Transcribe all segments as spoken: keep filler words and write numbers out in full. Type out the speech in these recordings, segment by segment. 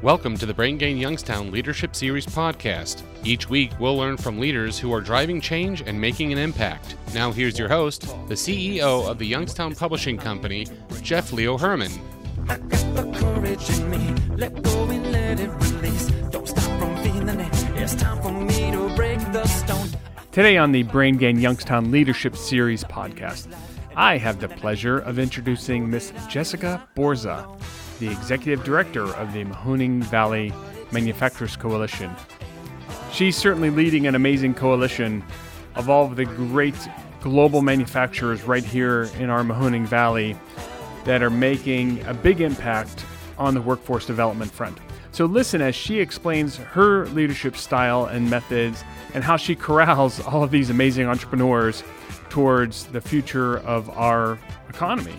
Welcome to the Brain Gain Youngstown Leadership Series podcast. Each week, we'll learn from leaders who are driving change and making an impact. Now here's your host, the C E O of the Youngstown Publishing Company, Jeff Leo Herman. I got the courage in me. Let go and let it release. Don't stop from feeling it. It's time for me to break the stone. Today on the Brain Gain Youngstown Leadership Series podcast, I have the pleasure of introducing Miss Jessica Borza, the Executive Director of the Mahoning Valley Manufacturers Coalition. She's certainly leading an amazing coalition of all of the great global manufacturers right here in our Mahoning Valley that are making a big impact on the workforce development front. So listen as she explains her leadership style and methods and how she corrals all of these amazing entrepreneurs towards the future of our economy.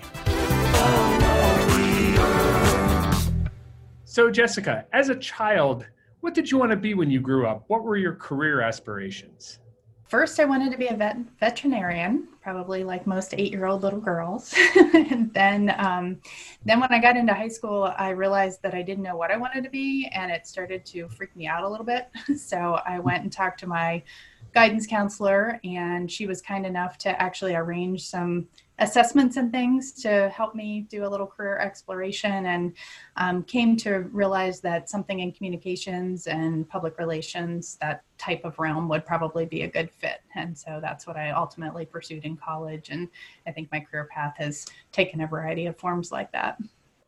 So Jessica, as a child, what did you want to be when you grew up? What were your career aspirations? First, I wanted to be a vet- veterinarian, probably like most eight-year-old little girls. And then, um, then when I got into high school, I realized that I didn't know what I wanted to be, and it started to freak me out a little bit. So I went and talked to my guidance counselor, and she was kind enough to actually arrange some assessments and things to help me do a little career exploration, and um, came to realize that something in communications and public relations, that type of realm, would probably be a good fit. And so that's what I ultimately pursued in college. And I think my career path has taken a variety of forms like that.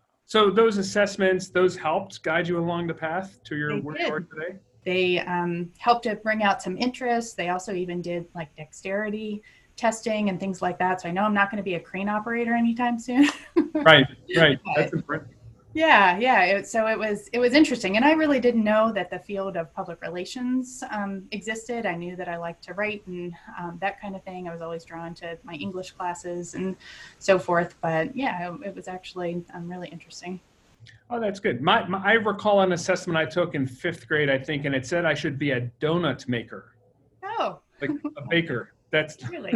So those assessments, those helped guide you along the path to your They work did. hard today? They um, helped to bring out some interest. They also even did like dexterity testing and things like that. So I know I'm not going to be a crane operator anytime soon. Right, right. But, That's important. yeah, yeah. It, so it was it was interesting, and I really didn't know that the field of public relations um, existed. I knew that I liked to write and um, that kind of thing. I was always drawn to my English classes and so forth. But yeah, it, it was actually um, really interesting. Oh, that's good. My, my, I recall an assessment I took in fifth grade, I think, and it said I should be a donut maker, Oh, like a baker. That's really?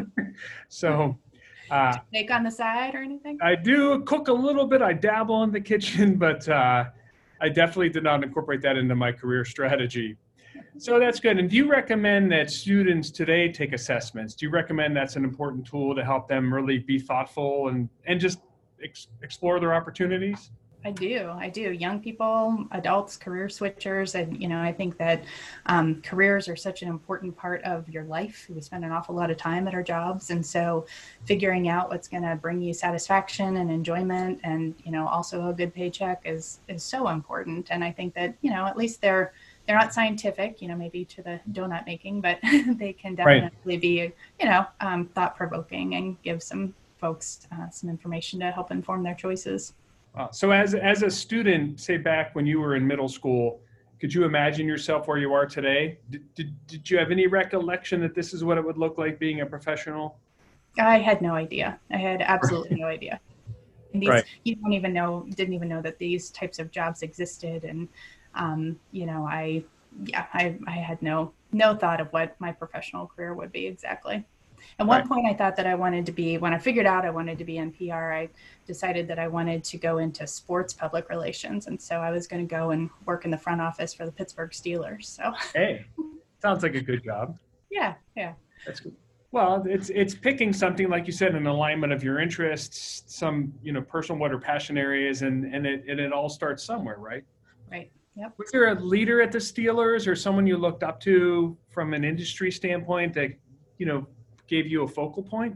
so. Uh, Bake on the side or anything? I do cook a little bit. I dabble in the kitchen, but uh, I definitely did not incorporate that into my career strategy. So that's good. And do you recommend that students today take assessments? Do you recommend that's an important tool to help them really be thoughtful and, and just ex- explore their opportunities? I do. I do. Young people, adults, career switchers. And, you know, I think that um, careers are such an important part of your life. We spend an awful lot of time at our jobs. And so figuring out what's going to bring you satisfaction and enjoyment and, you know, also a good paycheck is, is so important. And I think that, you know, at least they're, they're not scientific, you know, maybe to the donut making, but they can definitely right. be, you know, um, thought provoking and give some folks uh, some information to help inform their choices. Wow. So as as a student, say back when you were in middle school, could you imagine yourself where you are today? Did, did, did you have any recollection that this is what it would look like being a professional? I had no idea. I had absolutely no idea. And these, right. You don't even know, didn't even know that these types of jobs existed. And, um, you know, I, yeah, I, I had no, no thought of what my professional career would be exactly. At one right. point, I thought that I wanted to be, when I figured out I wanted to be in P R, I decided that I wanted to go into sports public relations. And so I was going to go and work in the front office for the Pittsburgh Steelers. So, hey, sounds like a good job. Yeah, yeah. That's good. Well, it's it's picking something, like you said, an alignment of your interests, some, you know, personal what or passion areas, and, and, it, and it all starts somewhere, right? Right. Yep. Was there a leader at the Steelers or someone you looked up to from an industry standpoint that, you know, gave you a focal point?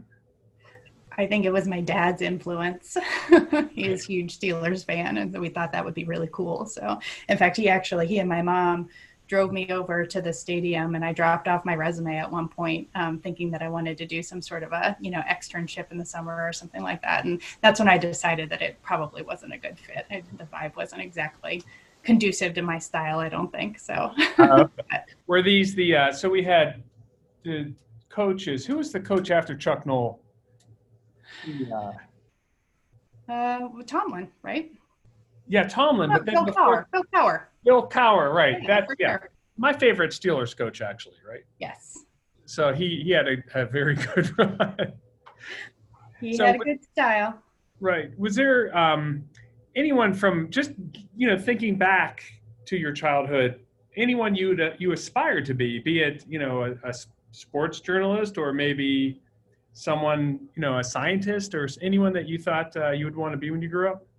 I think it was my dad's influence. He was a huge Steelers fan, and so we thought that would be really cool. So in fact, he actually, he and my mom drove me over to the stadium, and I dropped off my resume at one point, um, thinking that I wanted to do some sort of a, you know, externship in the summer or something like that. And that's when I decided that it probably wasn't a good fit. I, the vibe wasn't exactly conducive to my style, I don't think so. uh, okay. Were these the, uh, so we had the coaches. Who was the coach after Chuck Noll? Yeah. Uh, Tomlin, right? Yeah, Tomlin. Oh, but then Bill before, Cowher. Bill Cowher. Bill Cowher, right? Yeah, That's for yeah. sure. My favorite Steelers coach, actually, right? Yes. So he he had a, a very good run. He so, had a good style. Right. Was there um, anyone from just, you know, thinking back to your childhood, anyone you you aspired to be, be it, you know, a, a sports journalist or maybe someone, you know, a scientist or anyone that you thought uh, you would want to be when you grew up?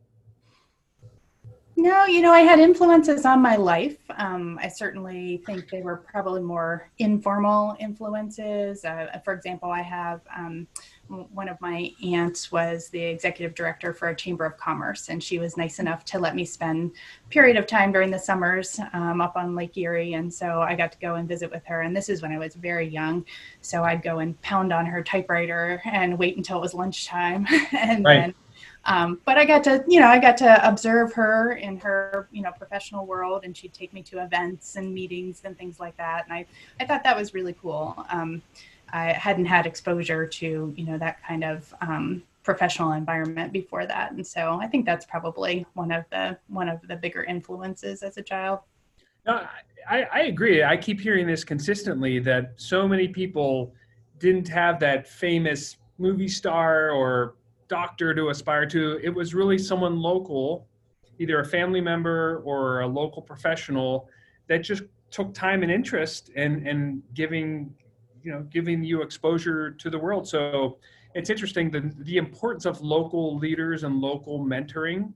No, you know, I had influences on my life. Um, I certainly think they were probably more informal influences. Uh, for example, I have um, one of my aunts was the executive director for a chamber of commerce, and she was nice enough to let me spend a period of time during the summers um, up on Lake Erie. And so I got to go and visit with her. And this is when I was very young. So I'd go and pound on her typewriter and wait until it was lunchtime. and right. then Um, but I got to, you know, I got to observe her in her, you know, professional world, and she'd take me to events and meetings and things like that. And I, I thought that was really cool. Um, I hadn't had exposure to, you know, that kind of um, professional environment before that. And so I think that's probably one of the, one of the bigger influences as a child. No, I, I agree. I keep hearing this consistently, that so many people didn't have that famous movie star or doctor to aspire to. It was really someone local, either a family member or a local professional, that just took time and interest in, in giving, you know, giving you exposure to the world. So it's interesting, the, the importance of local leaders and local mentoring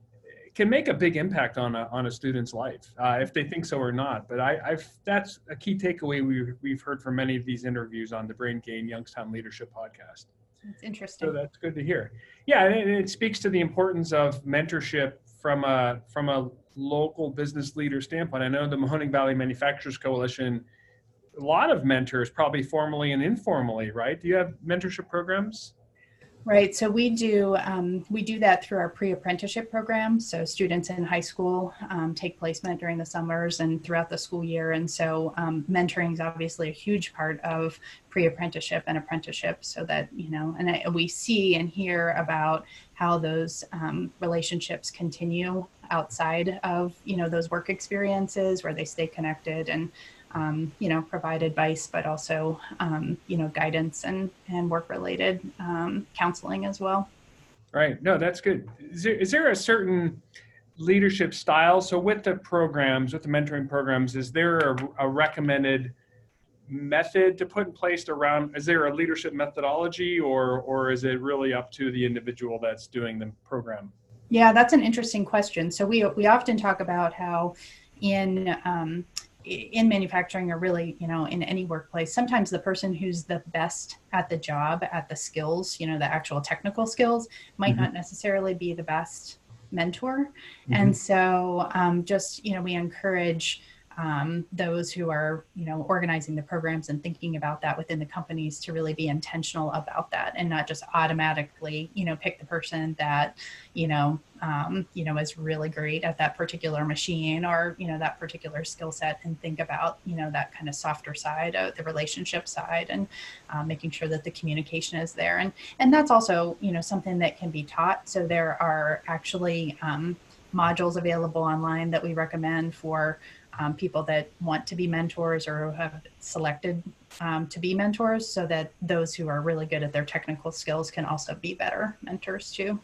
can make a big impact on a, on a student's life, uh, if they think so or not. But I, I've, that's a key takeaway we've, we've heard from many of these interviews on the Brain Gain Youngstown Leadership Podcast. It's interesting. So that's good to hear. Yeah, and it speaks to the importance of mentorship from a from a local business leader standpoint. I know the Mahoning Valley Manufacturers Coalition, a lot of mentors, probably formally and informally, right? Do you have mentorship programs? Right. So we do um, we do that through our pre-apprenticeship program. So students in high school um, take placement during the summers and throughout the school year. And so um, mentoring is obviously a huge part of pre-apprenticeship and apprenticeship, so that, you know, and I, we see and hear about how those um, relationships continue outside of, you know, those work experiences, where they stay connected and Um, you know, provide advice, but also, um, you know, guidance and, and work-related um, counseling as well. Right. No, that's good. Is there, is there a certain leadership style? So with the programs, with the mentoring programs, is there a, a recommended method to put in place around, is there a leadership methodology, or, or is it really up to the individual that's doing the program? Yeah, that's an interesting question. So we, we often talk about how in, um, in manufacturing, or really, you know, in any workplace, sometimes the person who's the best at the job, at the skills, you know, the actual technical skills, might mm-hmm. not necessarily be the best mentor. Mm-hmm. And so um, just, you know, we encourage um, those who are, you know, organizing the programs and thinking about that within the companies to really be intentional about that, and not just automatically, you know, pick the person that, you know, um, you know, is really great at that particular machine, or, you know, that particular skill set, and think about, you know, that kind of softer side, uh, the relationship side, and uh, making sure that the communication is there. And, and that's also, you know, something that can be taught. So there are actually um, modules available online that we recommend for um, people that want to be mentors or have selected um, to be mentors, so that those who are really good at their technical skills can also be better mentors too.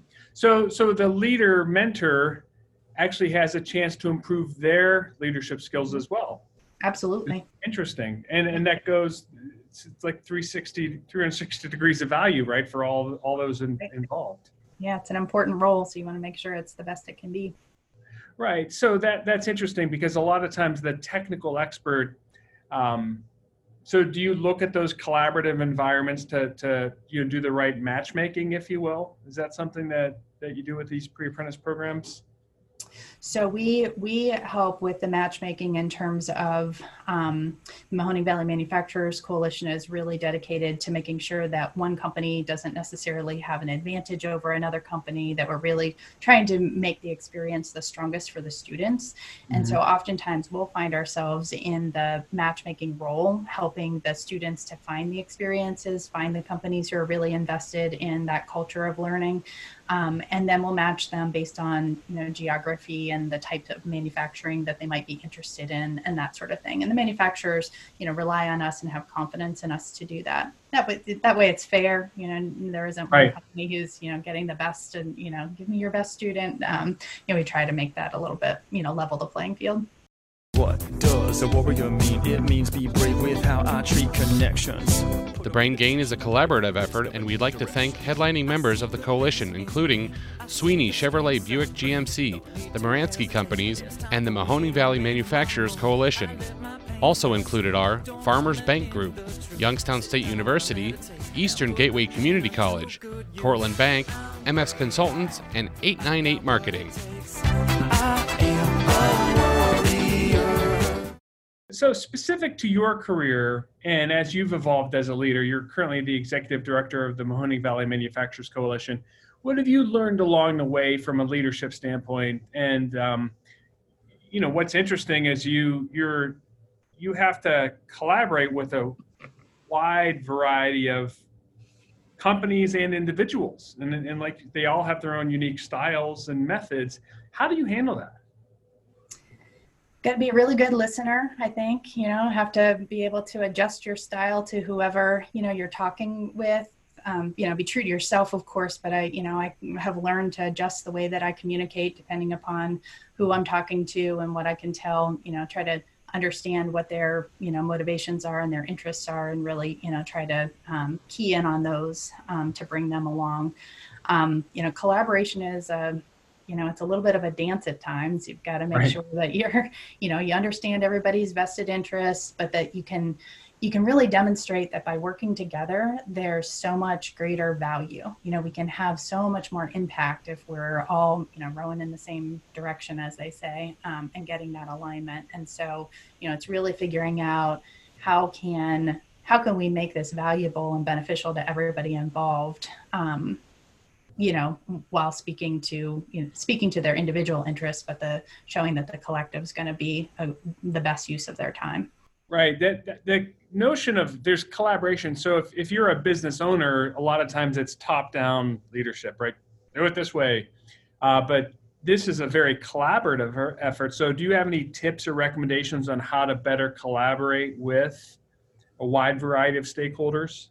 So, so the leader mentor actually has a chance to improve their leadership skills as well. Absolutely. Interesting. And and that goes, it's like three sixty, three sixty degrees of value, right, for all, all those in, involved. Yeah, it's an important role, so you want to make sure it's the best it can be. Right. So that that's interesting, because a lot of times the technical expert, um, so do you look at those collaborative environments to, to, you know, do the right matchmaking, if you will? Is that something that, that you do with these pre-apprentice programs? So we we help with the matchmaking in terms of um, the Mahoning Valley Manufacturers Coalition is really dedicated to making sure that one company doesn't necessarily have an advantage over another company, that we're really trying to make the experience the strongest for the students. Mm-hmm. And so oftentimes we'll find ourselves in the matchmaking role, helping the students to find the experiences, find the companies who are really invested in that culture of learning. Um, and then we'll match them based on, you know, geography industry and the type of manufacturing that they might be interested in and that sort of thing. And the manufacturers, you know, rely on us and have confidence in us to do that. That way, that way it's fair. You know, there isn't one Right. company who's, you know, getting the best and, you know, give me your best student. Um, you know, we try to make that a little bit, you know, level the playing field. What does a warrior mean? It means be brave with how I treat connections. The Brain Gain is a collaborative effort, and we'd like to thank headlining members of the coalition, including Sweeney Chevrolet Buick G M C, the Moransky Companies, and the Mahoning Valley Manufacturers Coalition. Also included are Farmers Bank Group, Youngstown State University, Eastern Gateway Community College, Cortland Bank, M S Consultants, and eight ninety-eight Marketing. So specific to your career, and as you've evolved as a leader, you're currently the executive director of the Mahoning Valley Manufacturers Coalition. What have you learned along the way from a leadership standpoint? And um, you know, what's interesting is you you're you have to collaborate with a wide variety of companies and individuals, and, and like they all have their own unique styles and methods. How do you handle that? Got to be a really good listener, I think, you know, have to be able to adjust your style to whoever, you know, you're talking with, um, you know, be true to yourself, of course, but I, you know, I have learned to adjust the way that I communicate depending upon who I'm talking to and what I can tell, you know, try to understand what their, you know, motivations are and their interests are and really, you know, try to um, key in on those um, to bring them along. Um, you know, collaboration is a, you know, it's a little bit of a dance at times. You've got to make Right. sure that you're, you know, you understand everybody's vested interests, but that you can, you can really demonstrate that by working together, there's so much greater value. You know, we can have so much more impact if we're all, you know, rowing in the same direction, as they say, um, and getting that alignment. And so, you know, it's really figuring out how can, how can we make this valuable and beneficial to everybody involved? Um, you know, while speaking to, you know, speaking to their individual interests, but the showing that the collective is going to be a, the best use of their time. Right. That, that the notion of there's collaboration. So if, if you're a business owner, a lot of times it's top-down leadership, right? Do it this way. Uh, but this is a very collaborative effort. So do you have any tips or recommendations on how to better collaborate with a wide variety of stakeholders?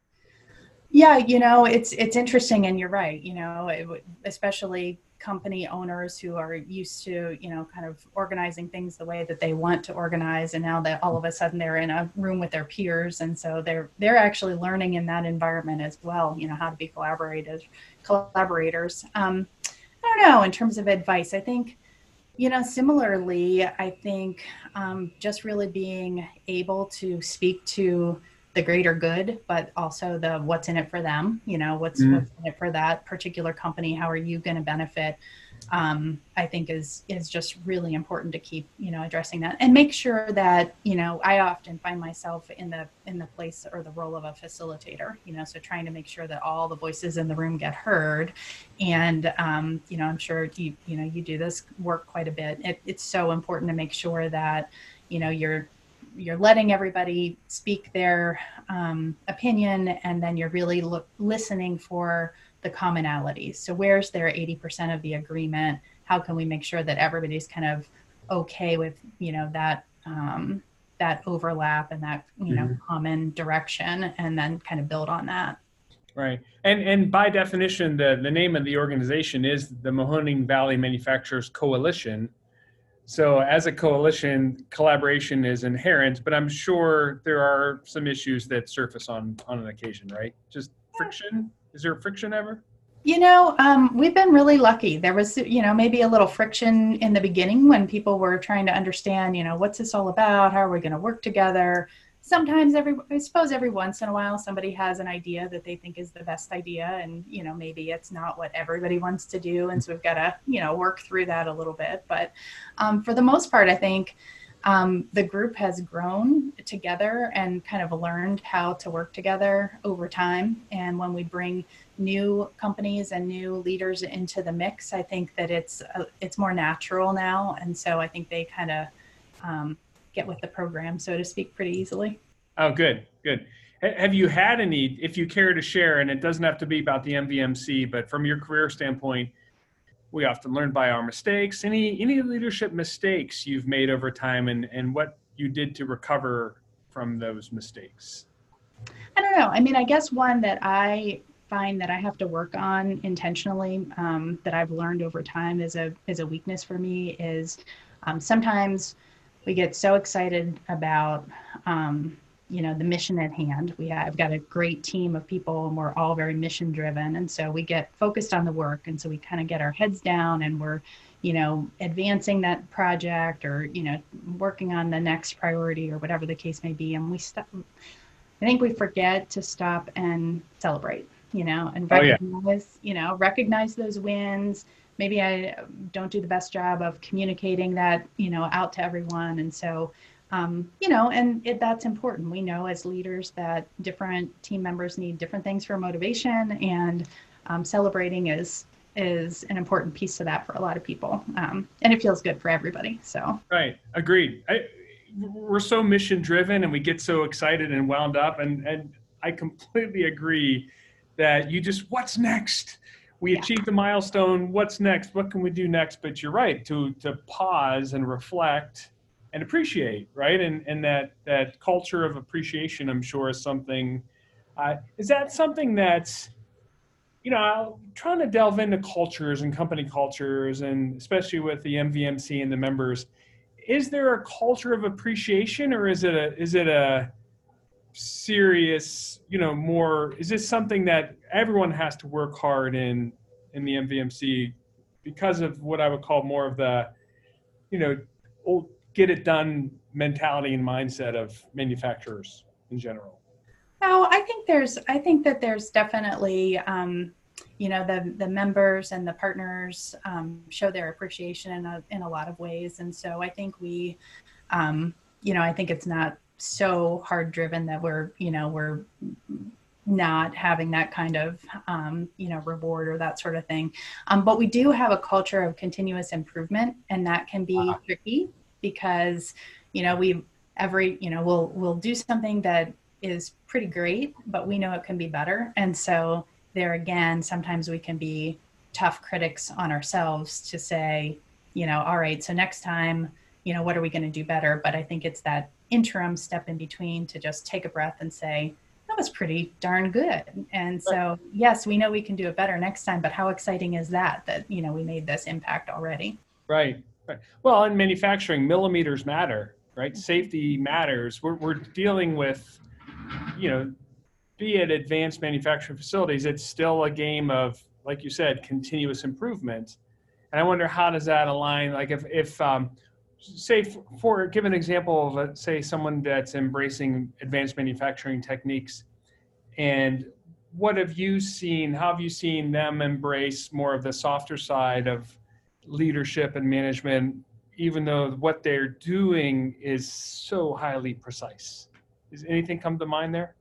Yeah, you know, it's it's interesting, and you're right. You know, it, would- especially company owners who are used to, you know, kind of organizing things the way that they want to organize, and now that all of a sudden they're in a room with their peers, and so they're they're actually learning in that environment as well. You know, how to be collaborators, collaborators. Um, I don't know. In terms of advice, I think, you know, similarly, I think um, just really being able to speak to the greater good, but also the what's in it for them, you know, what's, Mm. what's in it for that particular company, how are you going to benefit, um, I think is, is just really important to keep, you know, addressing that and make sure that, you know, I often find myself in the, in the place or the role of a facilitator, you know, so trying to make sure that all the voices in the room get heard. And, um, you know, I'm sure you, you know, you do this work quite a bit. It, it's so important to make sure that, you know, you're, you're letting everybody speak their um, opinion, and then you're really look, listening for the commonalities. So where's their eighty percent of the agreement? How can we make sure that everybody's kind of okay with, you know, that um, that overlap and that, you know, Mhm. common direction, and then kind of build on that. Right. And and by definition, the, the name of the organization is the Mahoning Valley Manufacturers Coalition. So as a coalition, collaboration is inherent, but I'm sure there are some issues that surface on, on an occasion, right? Just friction? Is there friction ever? You know, um, we've been really lucky. There was, you know, maybe a little friction in the beginning when people were trying to understand, you know, what's this all about? How are we going to work together? Sometimes every, I suppose every once in a while, somebody has an idea that they think is the best idea. And, you know, maybe it's not what everybody wants to do. And so we've got to, you know, work through that a little bit. But um, for the most part, I think um, the group has grown together and kind of learned how to work together over time. And when we bring new companies and new leaders into the mix, I think that it's, uh, it's more natural now. And so I think they kind of, um, get with the program, so to speak, pretty easily. Oh, good, good. H- Have you had any, if you care to share, and it doesn't have to be about the M V M C, but from your career standpoint, we often learn by our mistakes. Any any leadership mistakes you've made over time, and, and what you did to recover from those mistakes? I don't know. I mean, I guess one that I find that I have to work on intentionally, um, that I've learned over time is a is a weakness for me is um, sometimes we get so excited about um, you know, the mission at hand. We have, I've got a great team of people and we're all very mission driven. And so we get focused on the work. And so we kind of get our heads down and we're, you know, advancing that project or, you know, working on the next priority or whatever the case may be. And we stop, I think we forget to stop and celebrate, you know, and recognize, oh, yeah. you know, recognize those wins. Maybe I don't do the best job of communicating that, you know, out to everyone. And so, Um, you know, and it, that's important. We know as leaders that different team members need different things for motivation, and um, celebrating is is an important piece to that for a lot of people, um, and it feels good for everybody. So right, agreed. I, we're so mission driven, and we get so excited and wound up, and and I completely agree that you just what's next. We yeah. achieved the milestone. What's next? What can we do next? But you're right to to pause and reflect. And appreciate, right? And and that that culture of appreciation, I'm sure, is something. Uh, is that something that's, you know, trying to delve into cultures and company cultures, and especially with the M V M C and the members, is there a culture of appreciation, or is it a is it a serious, you know, more? Is this something that everyone has to work hard in in the M V M C because of what I would call more of the, you know, old get it done mentality and mindset of manufacturers in general? Oh, I think there's, I think that there's definitely, um, you know, the, the members and the partners um, show their appreciation in a, in a lot of ways. And so I think we, um, you know, I think it's not so hard driven that we're, you know, we're not having that kind of, um, you know, reward or that sort of thing. Um, but we do have a culture of continuous improvement, and that can be uh-huh. tricky. Because, you know, we every, you know, we'll, we'll do something that is pretty great, but we know it can be better. And so there again, sometimes we can be tough critics on ourselves to say, you know, all right, so next time, you know, what are we going to do better? But I think it's that interim step in between to just take a breath and say, that was pretty darn good. And so, yes, we know we can do it better next time, but how exciting is that, that, you know, we made this impact already? Right. Right. Well, in manufacturing, millimeters matter, right? Safety matters. We're we're dealing with, you know, be it advanced manufacturing facilities, it's still a game of, like you said, continuous improvement. And I wonder, how does that align? Like if, if um, say, for, for give an example of, a, say, someone that's embracing advanced manufacturing techniques, and what have you seen, how have you seen them embrace more of the softer side of leadership and management, even though what they're doing is so highly precise? Does anything come to mind there?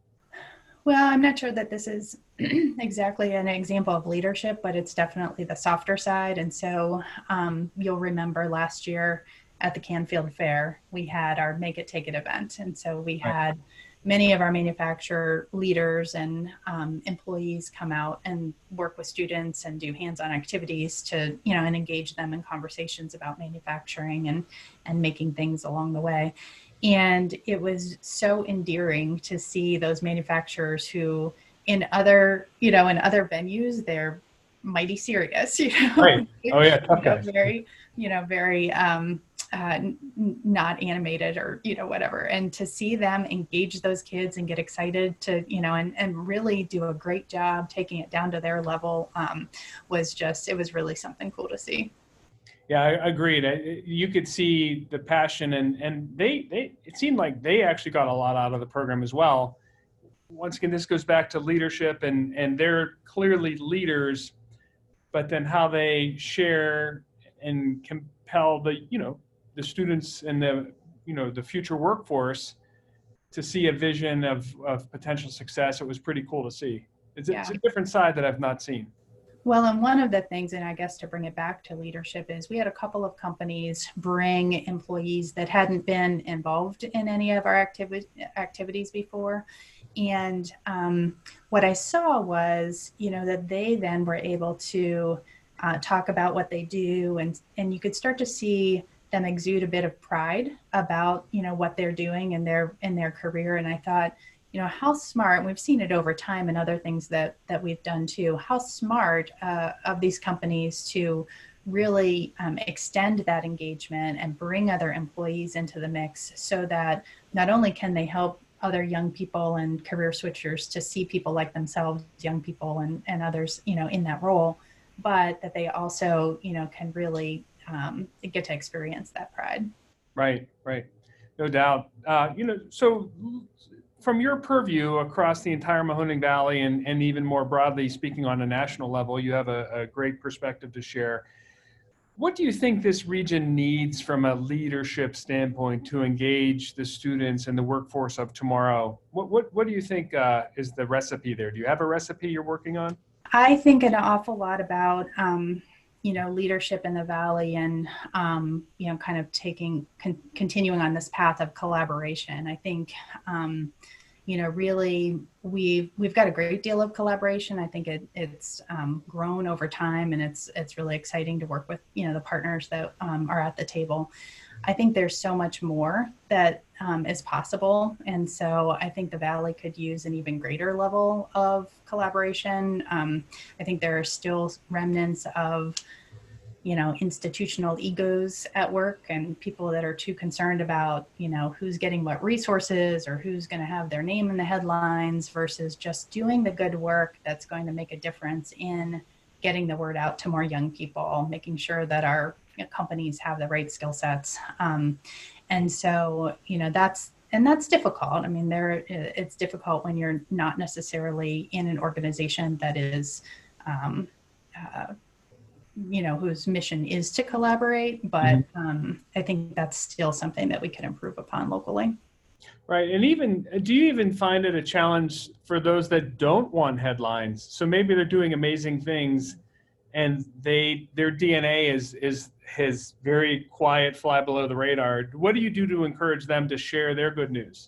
Well, I'm not sure that this is exactly an example of leadership, but it's definitely the softer side. And so um, you'll remember last year at the Canfield Fair, we had our Make It, Take It event. And so we had right. many of our manufacturer leaders and um, employees come out and work with students and do hands-on activities to, you know, and engage them in conversations about manufacturing and, and making things along the way. And it was so endearing to see those manufacturers who in other, you know, in other venues, they're mighty serious, you know, right. Oh yeah, tough you know, guys. very, you know, very, um, Uh, n- not animated or, you know, whatever. And to see them engage those kids and get excited to, you know, and, and really do a great job taking it down to their level um, was just, it was really something cool to see. Yeah, I agreed. I, you could see the passion, and, and they, they, it seemed like they actually got a lot out of the program as well. Once again, this goes back to leadership, and, and they're clearly leaders, but then how they share and compel the, you know, the students and the, you know, the future workforce to see a vision of, of potential success. It was pretty cool to see. It's, yeah. it's a different side that I've not seen. Well, and one of the things, and I guess to bring it back to leadership, is we had a couple of companies bring employees that hadn't been involved in any of our activi- activities before. And um, what I saw was, you know, that they then were able to uh, talk about what they do, and and you could start to see them exude a bit of pride about, you know, what they're doing in their in their career. And I thought, you know, how smart, and we've seen it over time and other things that that we've done too, how smart uh, of these companies to really um, extend that engagement and bring other employees into the mix, so that not only can they help other young people and career switchers to see people like themselves, young people and, and others, you know, in that role, but that they also, you know, can really um, get to experience that pride. Right, right. No doubt. Uh, you know, so from your purview across the entire Mahoning Valley, and, and even more broadly speaking on a national level, you have a, a great perspective to share. What do you think this region needs from a leadership standpoint to engage the students and the workforce of tomorrow? What what what do you think uh, is the recipe there? Do you have a recipe you're working on? I think an awful lot about um, you know, leadership in the Valley, and um, you know, kind of taking con- continuing on this path of collaboration. I think um, you know, really we've we've got a great deal of collaboration. I think it, it's um, grown over time, and it's it's really exciting to work with, you know, the partners that um, are at the table. I think there's so much more that um, is possible, and so I think the Valley could use an even greater level of collaboration. Um, I think there are still remnants of, you know, institutional egos at work, and people that are too concerned about, you know, who's getting what resources or who's going to have their name in the headlines, versus just doing the good work that's going to make a difference in getting the word out to more young people, making sure that our, you know, companies have the right skill sets. Um, and so, you know, that's, and that's difficult. I mean, there, it's difficult when you're not necessarily in an organization that is, um, uh, you know, whose mission is to collaborate, but mm-hmm. um, I think that's still something that we can improve upon locally. Right. And even, do you even find it a challenge for those that don't want headlines? So maybe they're doing amazing things and they, their D N A is, is, is very quiet, fly below the radar. What do you do to encourage them to share their good news?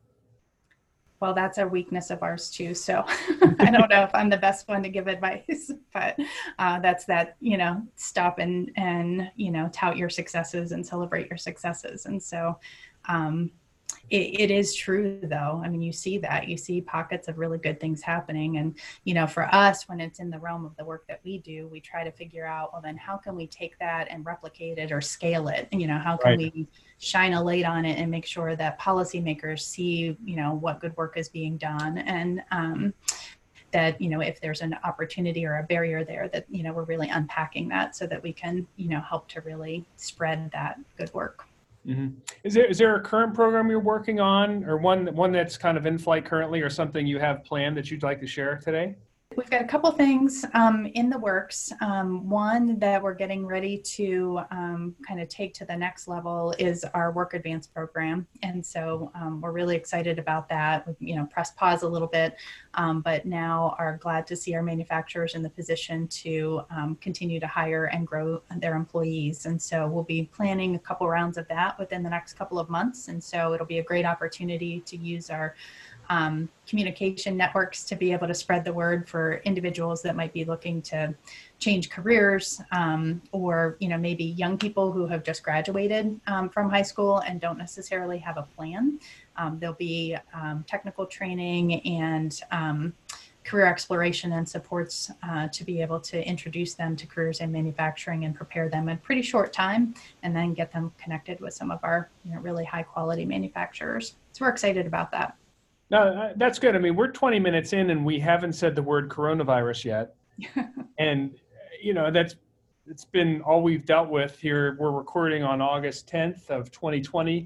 Well, that's a weakness of ours too. So I don't know if I'm the best one to give advice, but uh, that's that, you know, stop and, and, you know, tout your successes and celebrate your successes. And so um, it, it is true though. I mean, you see that, you see pockets of really good things happening. And, you know, for us, when it's in the realm of the work that we do, we try to figure out, well, then how can we take that and replicate it or scale it? You know, how can right. we shine a light on it and make sure that policymakers see, you know, what good work is being done, and um, that, you know, if there's an opportunity or a barrier there, that, you know, we're really unpacking that so that we can, you know, help to really spread that good work. Mm-hmm. Is there is there a current program you're working on, or one one that's kind of in flight currently, or something you have planned that you'd like to share today? We've got a couple things um, in the works. Um, one that we're getting ready to um, kind of take to the next level is our Work Advance program. And so um, we're really excited about that. We've, you know, pressed pause a little bit, um, but now are glad to see our manufacturers in the position to um, continue to hire and grow their employees. And so we'll be planning a couple rounds of that within the next couple of months. And so it'll be a great opportunity to use our Um, communication networks to be able to spread the word for individuals that might be looking to change careers, um, or, you know, maybe young people who have just graduated um, from high school and don't necessarily have a plan. Um, there'll be um, technical training and um, career exploration and supports uh, to be able to introduce them to careers in manufacturing and prepare them in pretty short time, and then get them connected with some of our, you know, really high quality manufacturers. So we're excited about that. No, that's good. I mean, we're twenty minutes in and we haven't said the word coronavirus yet. And, you know, that's, it's been all we've dealt with here. We're recording on August tenth of twenty twenty.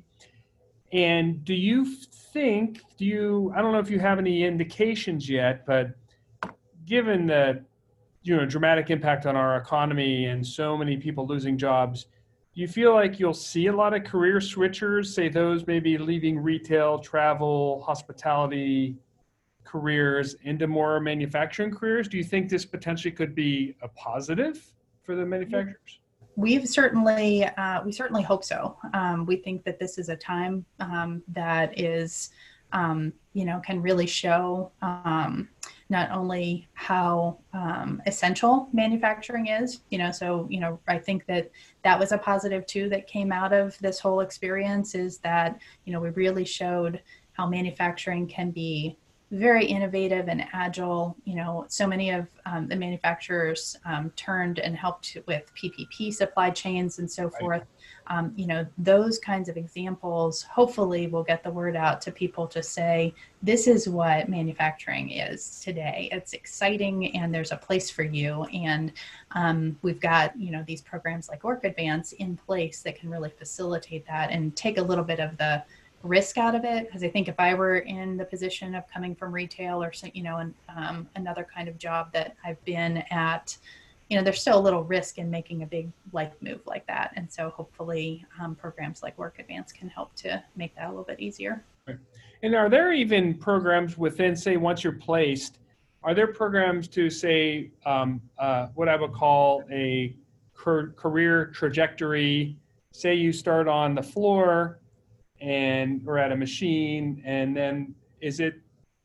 And do you think, do you, I don't know if you have any indications yet, but given the, you know, dramatic impact on our economy and so many people losing jobs, do you feel like you'll see a lot of career switchers, say those maybe leaving retail, travel, hospitality careers into more manufacturing careers? Do you think this potentially could be a positive for the manufacturers? We've certainly, uh, we certainly hope so. Um, we think that this is a time um, that is, um, you know, can really show um, not only how um, essential manufacturing is, you know, so, you know, I think that that was a positive too that came out of this whole experience, is that, you know, we really showed how manufacturing can be very innovative and agile. You know, so many of um, the manufacturers um, turned and helped with P P P supply chains and so forth. Um, you know, those kinds of examples hopefully will get the word out to people to say, this is what manufacturing is today. It's exciting and there's a place for you. And um, we've got, you know, these programs like Work Advance in place that can really facilitate that and take a little bit of the risk out of it. Because I think if I were in the position of coming from retail or, you know, and um, another kind of job that I've been at, you know, there's still a little risk in making a big life move like that. And so hopefully um, programs like Work Advance can help to make that a little bit easier. Right. And are there even programs within, say, once you're placed, are there programs to say um, uh, what I would call a car- career trajectory? Say you start on the floor and or at a machine, and then is it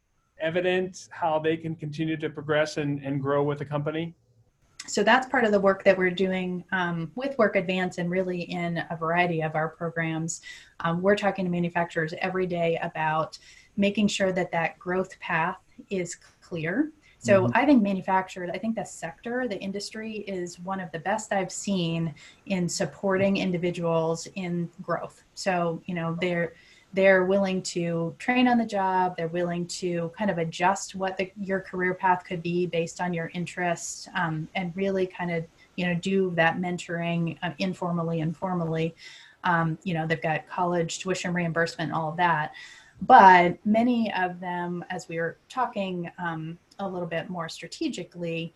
evident how they can continue to progress and, and grow with the company? So that's part of the work that we're doing um, with Work Advance, and really in a variety of our programs. Um, we're talking to manufacturers every day about making sure that that growth path is clear. So mm-hmm. I think manufacturing, I think the sector, the industry is one of the best I've seen in supporting individuals in growth. So, you know, they're they're willing to train on the job. They're willing to kind of adjust what the, your career path could be based on your interests, um, and really kind of, you know, do that mentoring uh, informally and formally. Um, you know, they've got college tuition reimbursement, all of that. But many of them, as we were talking um, a little bit more strategically,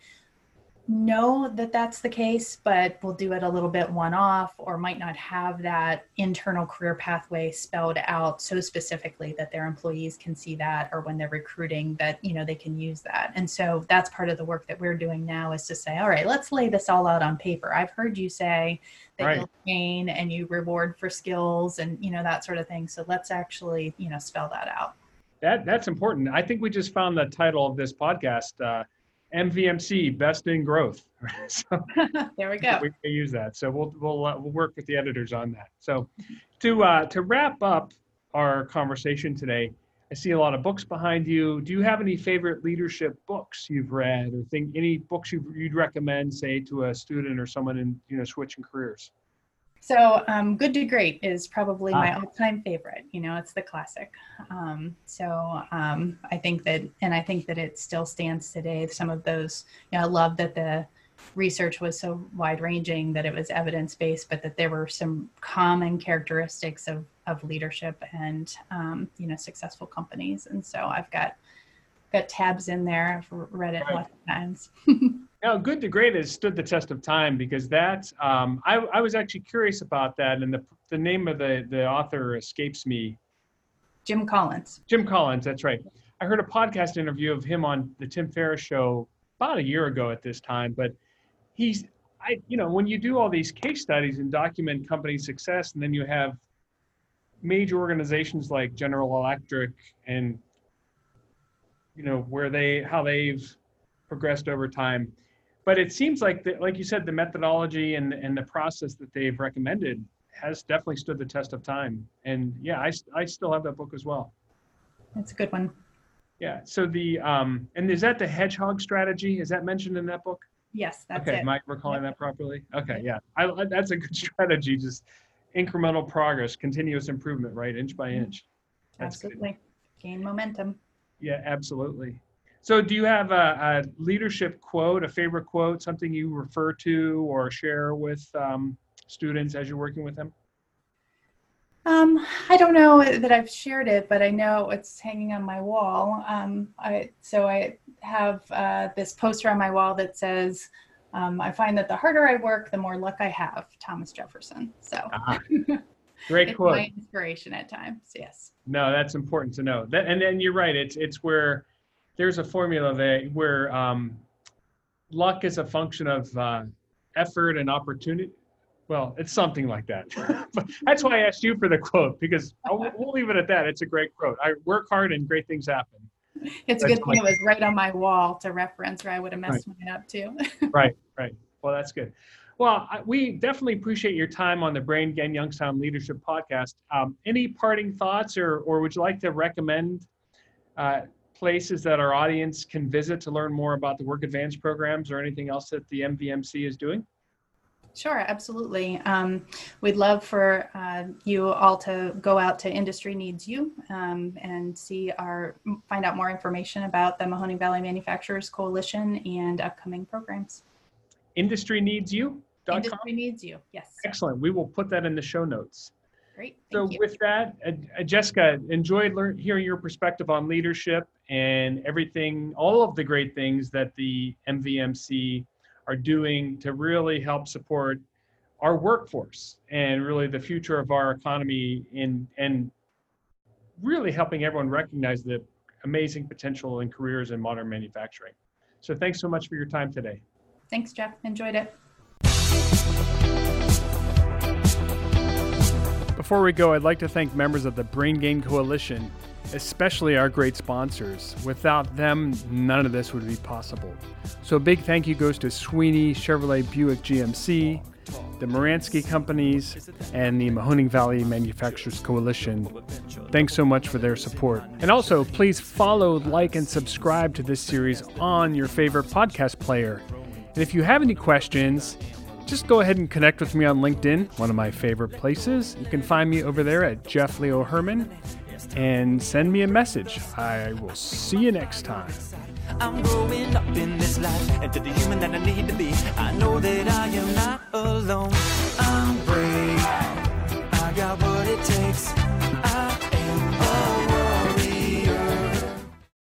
know that that's the case, but will do it a little bit one-off, or might not have that internal career pathway spelled out so specifically that their employees can see that, or when they're recruiting that, you know, they can use that. And so that's part of the work that we're doing now, is to say, all right, let's lay this all out on paper. I've heard you say that right. You'll train and you reward for skills and, you know, that sort of thing. So let's actually, you know, spell that out. That That's important. I think we just found the title of this podcast, uh, M V M C, Best in Growth. So there we go. We can use that. So we'll we'll uh, we'll work with the editors on that. So to uh, to wrap up our conversation today, I see a lot of books behind you. Do you have any favorite leadership books you've read, or think any books you, you'd recommend, say, to a student or someone in, you know, switching careers? So um, Good to Great is probably ah. my all-time favorite. You know, it's the classic. Um, so um, I think that, and I think that it still stands today. Some of those, you know, I love that the research was so wide-ranging, that it was evidence-based, but that there were some common characteristics of, of leadership and, um, you know, successful companies. And so I've got got tabs in there. I've read it right. lots of times. Now, Good to Great has stood the test of time, because that, um, I, I was actually curious about that, and the the name of the, the author escapes me. Jim Collins. Jim Collins, that's right. I heard a podcast interview of him on the Tim Ferriss show about a year ago at this time, but he's, I, you know, when you do all these case studies and document company success, and then you have major organizations like General Electric, and, you know, where they, how they've progressed over time. But it seems like, the, like you said, the methodology and, and the process that they've recommended has definitely stood the test of time. And yeah, I, I still have that book as well. That's a good one. Yeah. So the, um, and is that the hedgehog strategy? Is that mentioned in that book? Yes, that's okay, it. Am I recalling Yep. that properly? Okay, yeah. I, I, that's a good strategy, just incremental progress, continuous improvement, right? Inch by inch. That's Absolutely. good. Gain momentum. Yeah, absolutely. So do you have a, a leadership quote, a favorite quote, something you refer to or share with um, students as you're working with them? Um, I don't know that I've shared it, but I know it's hanging on my wall. Um, I, so I have uh, this poster on my wall that says, um, I find that the harder I work, the more luck I have, Thomas Jefferson. So ah, great it's quote. my inspiration at times, yes. No, that's important to know. That, and then you're right, it's, it's where there's a formula that where um, luck is a function of uh, effort and opportunity. Well, it's something like that. But that's why I asked you for the quote, because I'll, we'll leave it at that. It's a great quote. I work hard and great things happen. It's a good thing it was right on my wall to reference, or I would have messed Right. mine up too. Right, right. Well, that's good. Well, I- we definitely appreciate your time on the Brain Gain Youngstown Leadership Podcast. Um, any parting thoughts, or or would you like to recommend uh, places that our audience can visit to learn more about the Work Advance programs, or anything else that the M V M C is doing? Sure, absolutely. Um, we'd love for uh, you all to go out to Industry Needs You um, and see our find out more information about the Mahoning Valley Manufacturers Coalition and upcoming programs. industry needs you dot com. Industry Needs You, yes. Excellent. We will put that in the show notes. Great. So Thank you. with that, uh, uh, Jessica, enjoyed learn, hearing your perspective on leadership and everything, all of the great things that the M V M C are doing to really help support our workforce and really the future of our economy, in and really helping everyone recognize the amazing potential in careers in modern manufacturing. So thanks so much for your time today. Thanks, Jeff. Enjoyed it. Before we go, I'd like to thank members of the Brain Gain Coalition, especially our great sponsors. Without them, none of this would be possible. So a big thank you goes to Sweeney Chevrolet Buick G M C, the Moransky Companies, and the Mahoning Valley Manufacturers Coalition. Thanks so much for their support. And also, please follow, like, and subscribe to this series on your favorite podcast player. And if you have any questions, just go ahead and connect with me on LinkedIn, one of my favorite places. You can find me over there at Jeff Leo Herman, and send me a message. I will see you next time. I'm growing up in this life, and to the human that I need to be, I know that I am not alone. I'm brave, I got what it takes. I